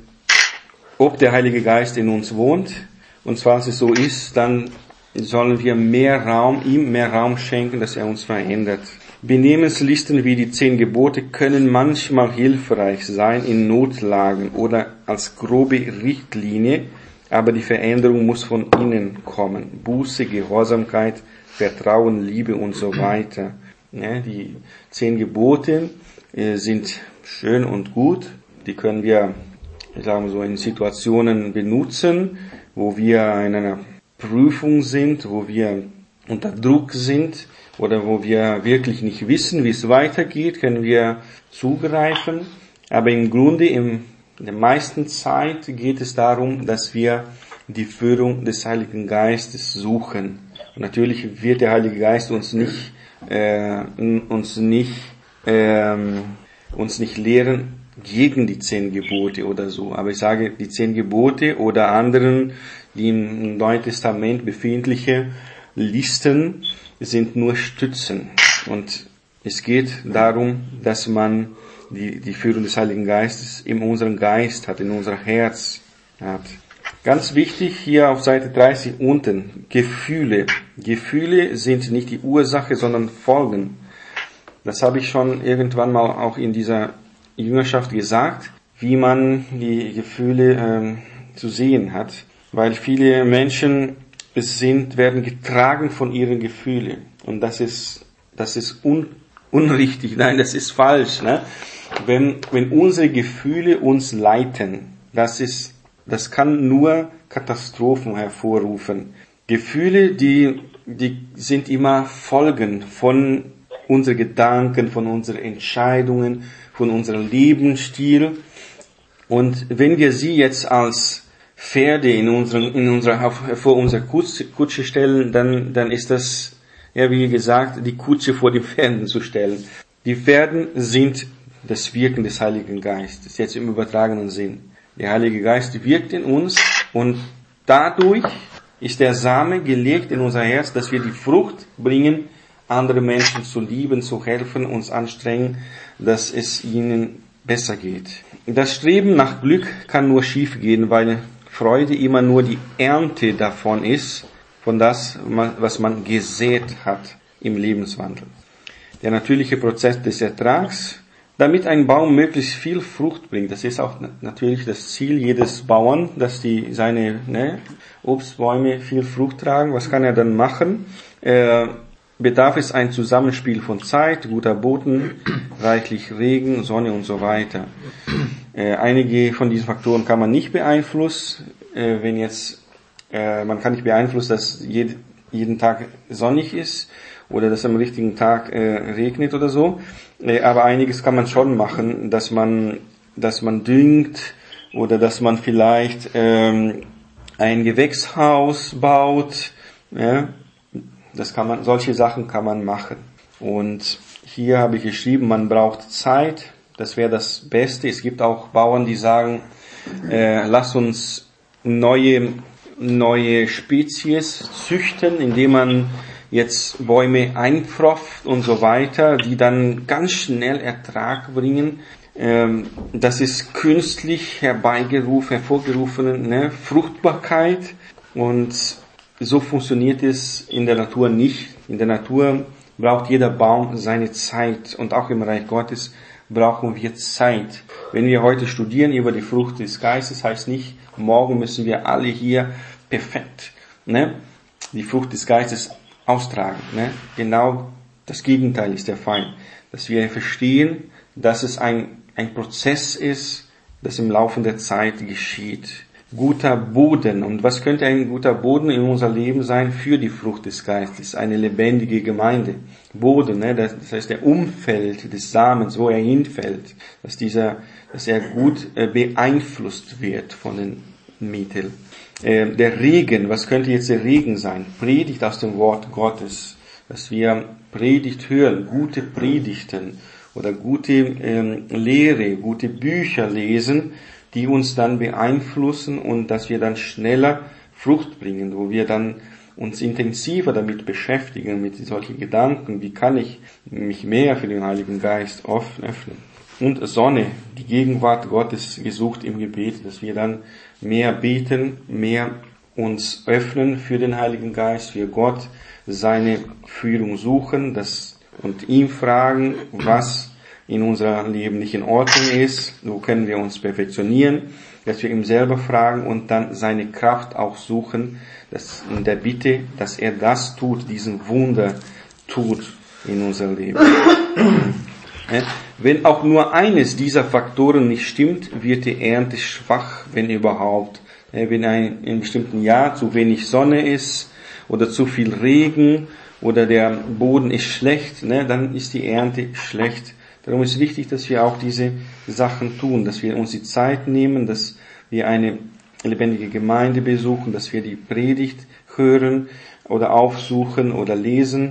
ob der Heilige Geist in uns wohnt. Und zwar, wenn es so ist, dann sollen wir mehr Raum, ihm mehr Raum schenken, dass er uns verändert. Benehmenslisten wie die zehn Gebote können manchmal hilfreich sein in Notlagen oder als grobe Richtlinie, aber die Veränderung muss von innen kommen. Buße, Gehorsamkeit, Vertrauen, Liebe und so weiter. Ja, die zehn Gebote äh, sind schön und gut. Die können wir, sagen wir so, in Situationen benutzen, wo wir in einer Prüfung sind, wo wir unter Druck sind oder wo wir wirklich nicht wissen, wie es weitergeht, können wir zugreifen. Aber im Grunde, in der meisten Zeit geht es darum, dass wir die Führung des Heiligen Geistes suchen. Und natürlich wird der Heilige Geist uns nicht
äh, uns nicht, äh, uns nicht lehren gegen die zehn Gebote oder so. Aber ich sage, die zehn Gebote oder anderen, die im Neuen Testament befindliche Listen sind nur Stützen. Und es geht darum, dass man die, die Führung des Heiligen Geistes in unserem Geist hat, in unser Herz hat. Ganz wichtig hier auf Seite dreißig unten, Gefühle. Gefühle sind nicht die Ursache, sondern Folgen. Das habe ich schon irgendwann mal auch in dieser Jüngerschaft gesagt, wie man die Gefühle ähm, zu sehen hat. Weil viele Menschen sind, werden getragen von ihren Gefühlen. Und das ist, das ist un, unrichtig, nein, das ist falsch. Ne? Wenn, wenn unsere Gefühle uns leiten, das ist, das kann nur Katastrophen hervorrufen. Gefühle, die, die sind immer Folgen von unseren Gedanken, von unseren Entscheidungen, von unserem Lebensstil. Und wenn wir sie jetzt als Pferde in unseren, in unserer, vor unserer Kutsche, Kutsche stellen, dann, dann ist das, ja, wie gesagt, die Kutsche vor den Pferden zu stellen. Die Pferden sind das Wirken des Heiligen Geistes, jetzt im übertragenen Sinn. Der Heilige Geist wirkt in uns und dadurch ist der Same gelegt in unser Herz, dass wir die Frucht bringen, andere Menschen zu lieben, zu helfen, uns anstrengen, dass es ihnen besser geht. Das Streben nach Glück kann nur schief gehen, weil Freude immer nur die Ernte davon ist, von das, was man gesät hat im Lebenswandel. Der natürliche Prozess des Ertrags, damit ein Baum möglichst viel Frucht bringt, das ist auch natürlich das Ziel jedes Bauern, dass die seine ne, Obstbäume viel Frucht tragen. Was kann er dann machen? Äh, bedarf es ein Zusammenspiel von Zeit, guter Boden, reichlich Regen, Sonne und so weiter. Äh, einige von diesen Faktoren kann man nicht beeinflussen. Äh, wenn jetzt äh, man kann nicht beeinflussen, dass jed, jeden Tag sonnig ist oder dass am richtigen Tag äh, regnet oder so. Äh, aber einiges kann man schon machen, dass man dass man düngt oder dass man vielleicht ähm, ein Gewächshaus baut. Ja, das kann man, solche Sachen kann man machen. Und hier habe ich geschrieben, man braucht Zeit. Das wäre das Beste. Es gibt auch Bauern, die sagen, äh, lass uns neue, neue Spezies züchten, indem man jetzt Bäume einpfropft und so weiter, die dann ganz schnell Ertrag bringen. Ähm, das ist künstlich herbeigerufen, hervorgerufene ne, Fruchtbarkeit. Und so funktioniert es in der Natur nicht. In der Natur braucht jeder Baum seine Zeit. Und auch im Reich Gottes brauchen wir Zeit. Wenn wir heute studieren über die Frucht des Geistes, heißt nicht, morgen müssen wir alle hier perfekt ne, die Frucht des Geistes austragen. Ne? Genau das Gegenteil ist der Fall. Dass wir verstehen, dass es ein, ein Prozess ist, das im Laufe der Zeit geschieht. Guter Boden. Und was könnte ein guter Boden in unser Leben sein für die Frucht des Geistes? Eine lebendige Gemeinde. Boden, ne? Das heißt der Umfeld des Samens, wo er hinfällt, dass dieser, dass er gut äh, beeinflusst wird von den Mitteln. Äh, der Regen, was könnte jetzt der Regen sein? Predigt aus dem Wort Gottes, dass wir Predigt hören, gute Predigten oder gute ähm, Lehre, gute Bücher lesen, die uns dann beeinflussen und dass wir dann schneller Frucht bringen, wo wir dann uns intensiver damit beschäftigen, mit solchen Gedanken, wie kann ich mich mehr für den Heiligen Geist öffnen. Und Sonne, die Gegenwart Gottes gesucht im Gebet, dass wir dann mehr beten, mehr uns öffnen für den Heiligen Geist, für Gott, seine Führung suchen, das, und ihn fragen, was in unserem Leben nicht in Ordnung ist, wo können wir uns perfektionieren, dass wir ihm selber fragen und dann seine Kraft auch suchen, dass in der Bitte, dass er das tut, diesen Wunder tut in unserem Leben. Wenn auch nur eines dieser Faktoren nicht stimmt, wird die Ernte schwach, wenn überhaupt. Wenn ein, in einem bestimmten Jahr zu wenig Sonne ist oder zu viel Regen oder der Boden ist schlecht, dann ist die Ernte schlecht. Darum ist wichtig, dass wir auch diese Sachen tun, dass wir uns die Zeit nehmen, dass wir eine lebendige Gemeinde besuchen, dass wir die Predigt hören oder aufsuchen oder lesen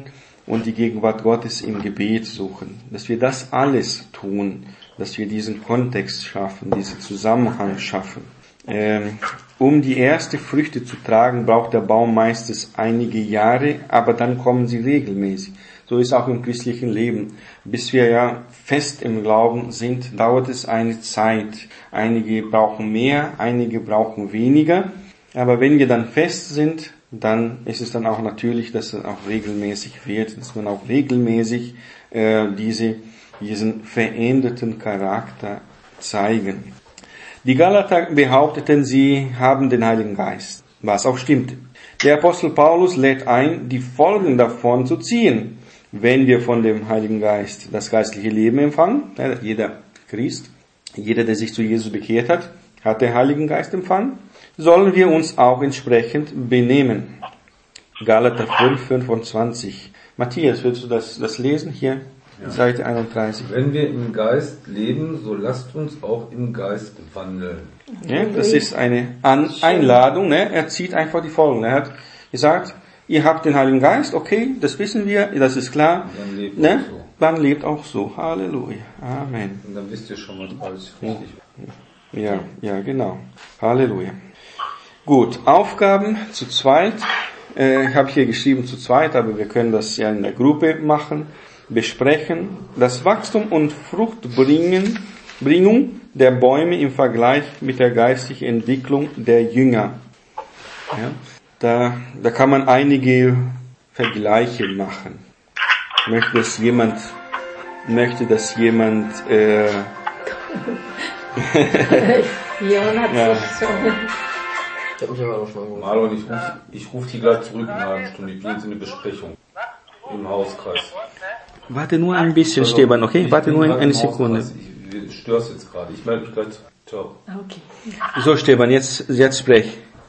und die Gegenwart Gottes im Gebet suchen. Dass wir das alles tun, dass wir diesen Kontext schaffen, diesen Zusammenhang schaffen. Ähm, um die erste Früchte zu tragen, braucht der Baum meistens einige Jahre, aber dann kommen sie regelmäßig. So ist auch im christlichen Leben. Bis wir ja fest im Glauben sind, dauert es eine Zeit. Einige brauchen mehr, einige brauchen weniger. Aber wenn wir dann fest sind, dann ist es dann auch natürlich, dass es auch regelmäßig wird, dass man auch regelmäßig äh, diese, diesen veränderten Charakter zeigen. Die Galater behaupteten, sie haben den Heiligen Geist, was auch stimmt. Der Apostel Paulus lädt ein, die Folgen davon zu ziehen, wenn wir von dem Heiligen Geist das geistliche Leben empfangen. Jeder Christ, jeder, der sich zu Jesus bekehrt hat, hat den Heiligen Geist empfangen. Sollen wir uns auch entsprechend benehmen. Galater fünf, fünfundzwanzig. Matthias, willst du das, das lesen hier? Ja. Seite einunddreißig.
Wenn wir im Geist leben, so lasst uns auch im Geist wandeln.
Ja, das ist eine An- Einladung. Ne? Er zieht einfach die Folgen. Er hat gesagt, ihr habt den Heiligen Geist, okay, das wissen wir, das ist klar.
Dann lebt,
ne?
so.
Dann lebt auch so. Halleluja. Amen.
Und dann wisst ihr schon, was alles richtig ist.
Ja, ja, genau. Halleluja. Gut, Aufgaben zu zweit. Äh, ich habe hier geschrieben zu zweit, aber wir können das ja in der Gruppe machen. Besprechen das Wachstum und Fruchtbringen, Bringung der Bäume im Vergleich mit der geistlichen Entwicklung der Jünger. Ja, da, da kann man einige Vergleiche machen. Möchte das jemand, möchte das jemand, äh,
Jon hat
ja.
sich so.
Ich hab mich aber auch schon
Marlon, ich rufe ich ruf die gleich zurück in einer halben Stunde. Ich gehe jetzt in eine Besprechung im Hauskreis.
Warte nur ein bisschen, also, Stefan, okay? Warte nur eine Sekunde.
Ich, ich störe jetzt gerade. Ich melde mich gleich. Ciao.
Okay.
So, Stefan, jetzt, jetzt sprech.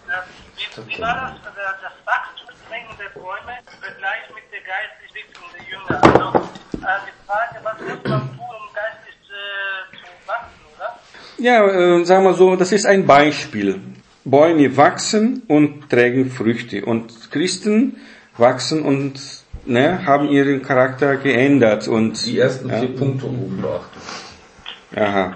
Wie, wie war das, das Wachstumsbringen der Bäume im Vergleich mit der geistlichen Entwicklung der Jünger? Also, äh, die Frage, was muss man tun, um geistig äh, zu wachsen, oder?
Ja, äh, sagen wir so, das ist ein Beispiel. Bäume wachsen und tragen Früchte. Und Christen wachsen und ne, haben ihren Charakter geändert. Und
die ersten
ja,
vier Punkte oben beachtet.
Aha.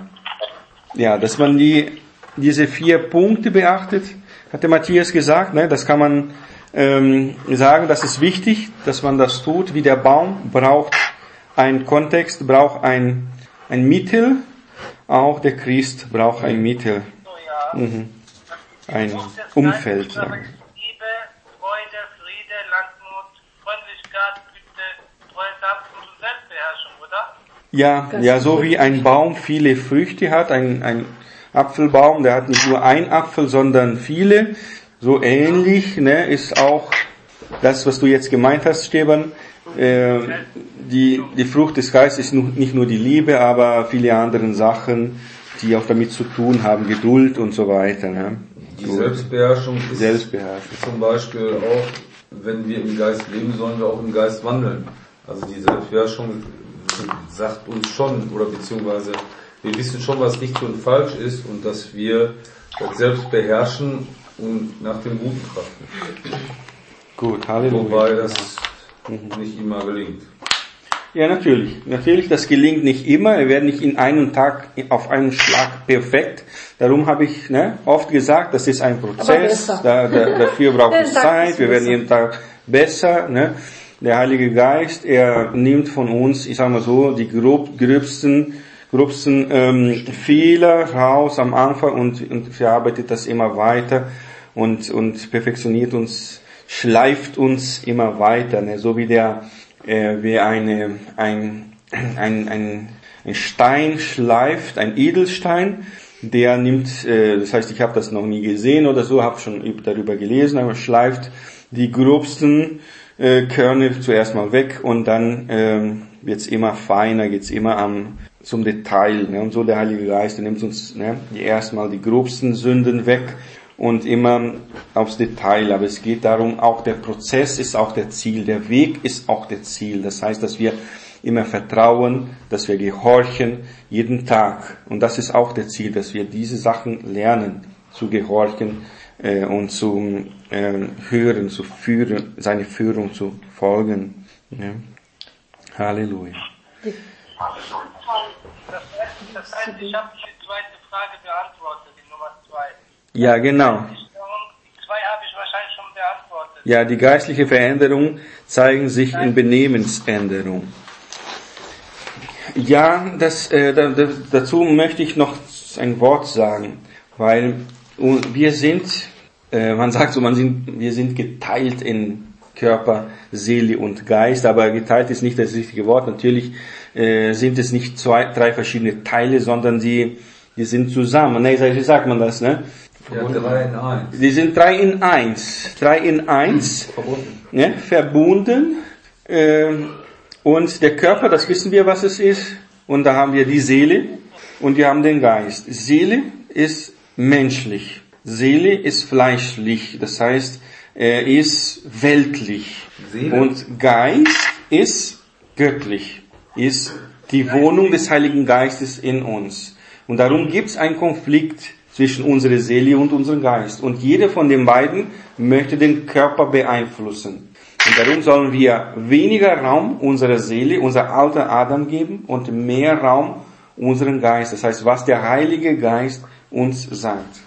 Ja, dass man die, diese vier Punkte beachtet, hat der Matthias gesagt, ne, das kann man ähm, sagen, das ist wichtig, dass man das tut. Wie der Baum braucht einen Kontext, braucht ein, ein Mittel, auch der Christ braucht ein Mittel. Mhm. Ein Umfeld. Sagen.
Liebe, Freude, Friede, Langmut, Freundlichkeit, Güte, Treue, Sanftmut und Selbstbeherrschung, oder?
Ja, ja, so wie ein Baum viele Früchte hat, ein, ein Apfelbaum, der hat nicht nur ein Apfel, sondern viele. So ähnlich, ne, ist auch das, was du jetzt gemeint hast, Stefan. Äh, die, die Frucht des Geistes ist nicht nur die Liebe, aber viele andere Sachen, die auch damit zu tun haben, Geduld und so weiter. Ne?
Die Selbstbeherrschung ist
Selbstbeherrschung.
zum Beispiel auch, wenn wir im Geist leben, sollen wir auch im Geist wandeln. Also die Selbstbeherrschung sagt uns schon, oder beziehungsweise wir wissen schon, was richtig und falsch ist und dass wir das selbst beherrschen und nach dem Guten trachten.
Gut, Halleluja.
Wobei das nicht immer gelingt.
Ja, natürlich. Natürlich, das gelingt nicht immer. Wir werden nicht in einem Tag auf einen Schlag perfekt. Darum habe ich ne, oft gesagt, das ist ein Prozess. Da, da, dafür braucht es Zeit. Wir werden jeden Tag besser. Ne? Der Heilige Geist, er nimmt von uns, ich sage mal so, die grob, gröbsten, gröbsten ähm, Fehler raus am Anfang und, und verarbeitet das immer weiter und, und perfektioniert uns, schleift uns immer weiter. Ne? So wie der äh, wie eine, ein, ein, ein, ein Stein schleift, ein Edelstein, der nimmt, äh, das heißt, ich habe das noch nie gesehen oder so, habe schon darüber gelesen, aber schleift die grobsten äh, Körner zuerst mal weg und dann ähm, wird's immer feiner, geht's immer am zum Detail. Ne? Und so der Heilige Geist, der nimmt uns ne, erstmal die grobsten Sünden weg und immer aufs Detail. Aber es geht darum, auch der Prozess ist auch der Ziel, der Weg ist auch der Ziel. Das heißt, dass wir immer vertrauen, dass wir gehorchen jeden Tag. Und das ist auch der Ziel, dass wir diese Sachen lernen, zu gehorchen äh, und zu äh, hören, zu führen, seine Führung zu folgen. Ja. Halleluja.
Das heißt, das heißt ich habe die zweite Frage beantwortet, die Nummer zwei.
Ja, genau.
Die zwei habe ich wahrscheinlich schon beantwortet.
Ja, die geistliche Veränderung zeigen sich in Benehmensänderung. Ja, das, äh, da, da, dazu möchte ich noch ein Wort sagen, weil wir sind, äh, man sagt so, man sind, wir sind geteilt in Körper, Seele und Geist, aber geteilt ist nicht das richtige Wort. Natürlich äh, sind es nicht zwei, drei verschiedene Teile, sondern die, die sind zusammen. Nee, wie sagt man das, ne?
Ja, drei in eins.
Die sind drei in eins. Drei in eins.
Verbunden.
Ne? Verbunden. Äh, und der Körper, das wissen wir, was es ist. Und da haben wir die Seele und wir haben den Geist. Seele ist menschlich. Seele ist fleischlich. Das heißt, er ist weltlich.
Seele.
Und Geist ist göttlich. Ist die Wohnung des Heiligen Geistes in uns. Und darum gibt es einen Konflikt zwischen unserer Seele und unserem Geist. Und jeder von den beiden möchte den Körper beeinflussen. Und darum sollen wir weniger Raum unserer Seele, unser alter Adam geben und mehr Raum unseren Geist. Das heißt, was der Heilige Geist uns sagt.